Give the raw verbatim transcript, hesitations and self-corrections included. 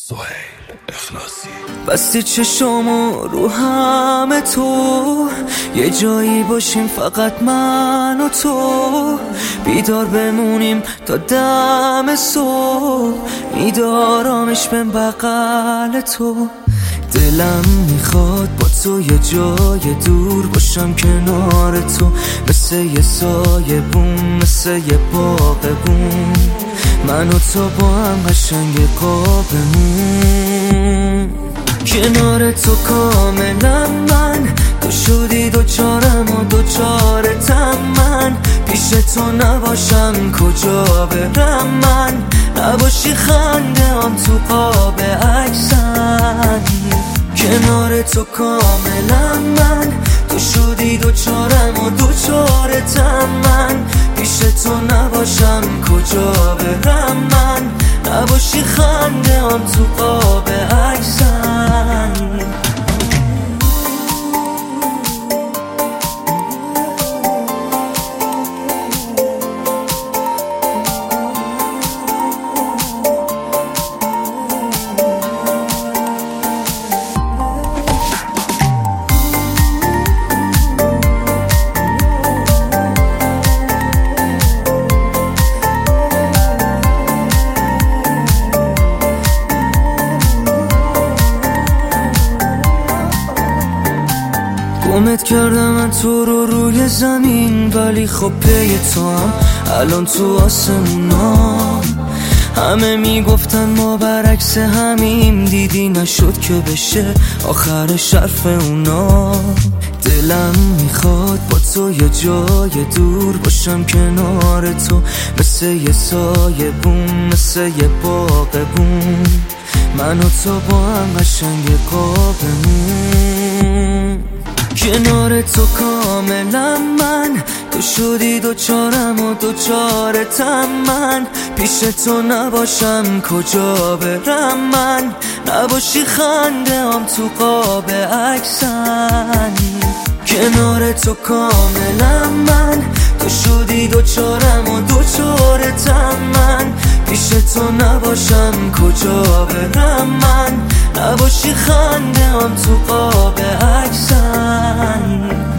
سهیل اخلاصی. بستی چشامو رو همه تو، یه جایی باشیم فقط من و تو، بیدار بمونیم تا دم صبح، میدارمش بین بغل تو. دلم میخواد با تو یه جای دور باشم کنار تو، مثل یه سایه بوم، مثل یه باغبون، من و تو با هم قشنگ قابمون. کنار تو کاملا من، تو شدی دوچارم و دوچارتم من، پیش تو نباشم کجا برم من، نباشی خنده هم تو قاب عکسن. کنار تو کاملا من، تو شدی دوچارم و دوچارتم من، پیش تو نباشم کجا برم من، نباشی خنده هم تو قاب عکسن. گمت کردم من تو رو روی زمین، ولی خب پی تو هم الان تو آسمونا. همه میگفتن ما برعکس همیم، دیدی نشد که بشه آخر شرف اونا. دلم میخواد با تو یه جای دور باشم کنار تو، مثل یه سایه بوم، مثل یه باغبون، من و تو با هم قشنگ قابمون. کنار تو کاملا من، تو شدی دوچارم و دوچارتم من، پیش تو نباشم کجا برم من، نباشی خنده هم تو قاب عکسن. کنار تو کاملا من، تو شدی دوچارم و دوچارتم من، پیش تو نباشم کجا برم من، نباشی خنده هم تو قاب عکسن.